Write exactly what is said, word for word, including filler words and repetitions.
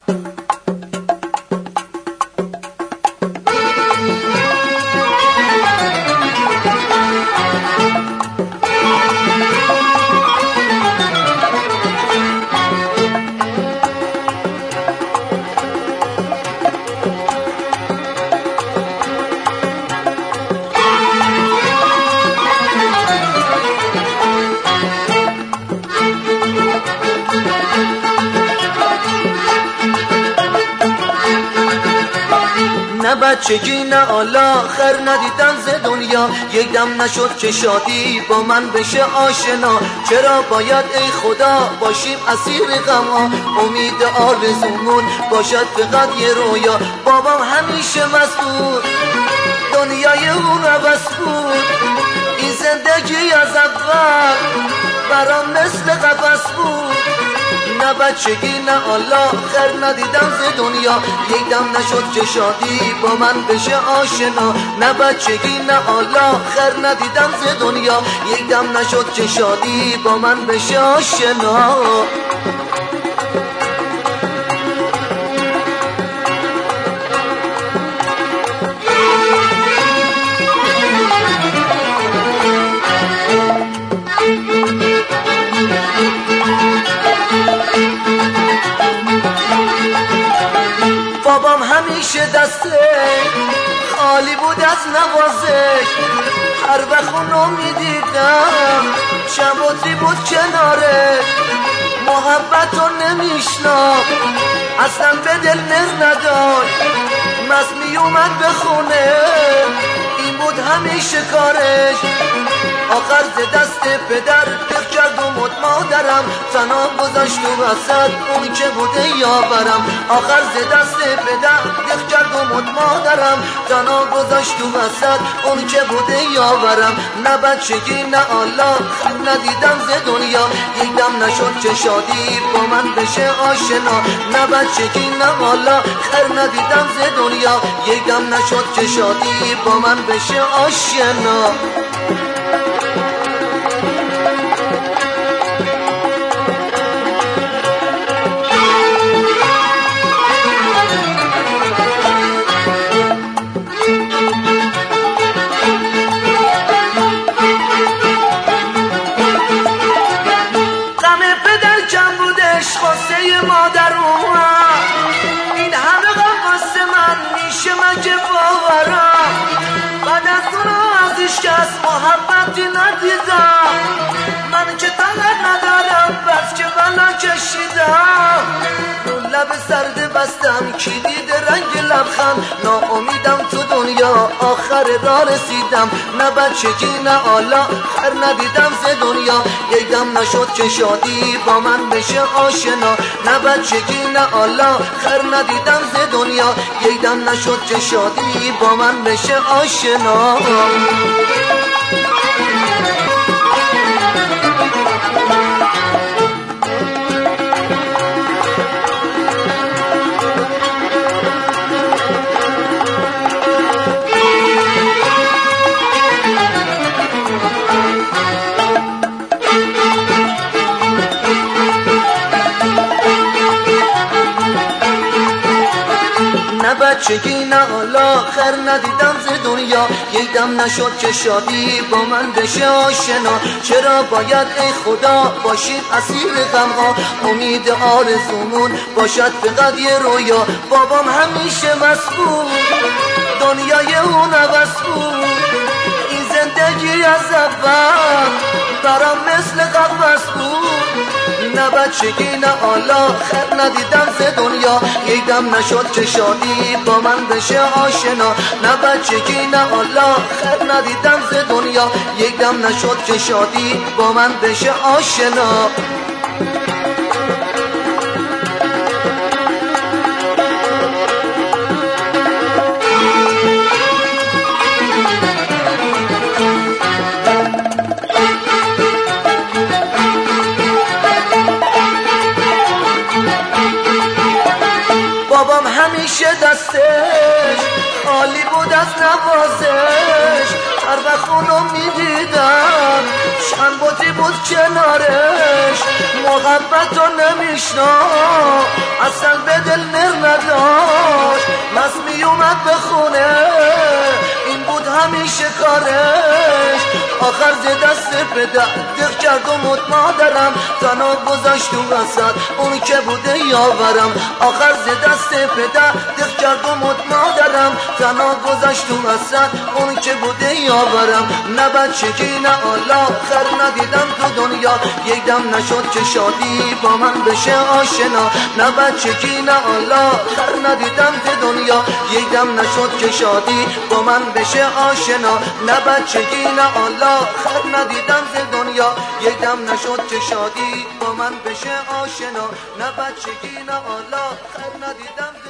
نه بچگی نه حالا خر ندیدم ز دنیا، یک دم نشد که شادی با من بشه آشنا. چرا باید ای خدا باشیم اسیر غم ها، امید آرزومون باشد فقط یه رویا. بابام همیشه مسئول دنیای اون عوض بود، این زندگی از اول برام مثل قفس بود. نه بچگی نه حالا خر ندیدم ز دنیا، یک دم نشد که شادی با من بشه آشنا. نه بچگی نه حالا خر ندیدم ز دنیا، یک دم نشد که شادی با من بشه آشنا. بابام همیشه دسته خالی بود از نوازش، هر وقت اونو میدیدم شباتی بود کناره. محبت رو نمیشناخت اصلا به دل نر نداشت، مست میومد به خونه این بود همیشه کارش. آخر ز دست پدر دق کرد و مد مادرم، تنها گذاشت و وسط اون که بوده یاورم. آخر ز دست پدر دق کرد و مد مادرم، تنها گذاشت و وسط اون که بوده یاورم. نه بچگی نه حالا ندیدم ز دنیا، یک دم نشد که شادی با من بشه آشنا. نه بچگی نه حالا خر ندیدم ز دنیا، یک دم نشد که شادی با من بشه آشنا. خاصه مادر اومد این همه غم واسه من میشه من که باورم. بعد از اونو ازش کس محبتی ندیدم، من که طلب ندارم بس که بلا کشیدم. رو لب سرد بستم کلید رنگ لبخند، ناامیدم تو دنیا آخر راه رسیدم. نه بچگی نه حالا خر ندیدم ز دنیا، یک دم نشد که شادی با من بشه آشنا. نه بچگی نه حالا خر ندیدم ز دنیا، یک دم نشد که شادی با من بشه آشنا. نه بچگی نه حالا خر ندیدم ز دنیا، یک دم نشد که شادی با من بشه آشنا. چرا باید ای خدا باشیم اسیر غم ها، امید آرزومون باشد فقط یه رویا. بابام همیشه مسئول دنیای اون عوض بود، این زندگی از اول برام مثل قفس بود. نه بچگی نه حالا خر ندیدم ز دنیا، یک دم نشد که شادی با من بشه آشنا. نه بچگی نه حالا خر ندیدم ز دنیا، یک دم نشد که شادی با من بشه آشنا. بابام همیشه دستش خالی بود از نوازش، هر وقت اونو میدیدم شنباتی بود کنارش. محبت رو نمیشنا اصلا به دل کنارش آخر ز دست پدر دق کرد و مت مادرم تنها گذاشت تو وسط اون که بوده یاورم آخر ز دست پدر دق کرد و مت مادرم تنها گذاشت تو وسط اون که بوده یاورم نه بچگی نه حالا خر ندیدم تو دنیا یک دم نشد که شادی با من بشه آشنا نه بچگی نه حالا خر ندیدم تو دنیا یک دم نشد که شادی با من بشه آشنا نه بچگی نه حالا خر ندیدم تو دنیا یک دم نشد که شادی با من بشه آشنا نه بچگی نه حالا خر ندیدم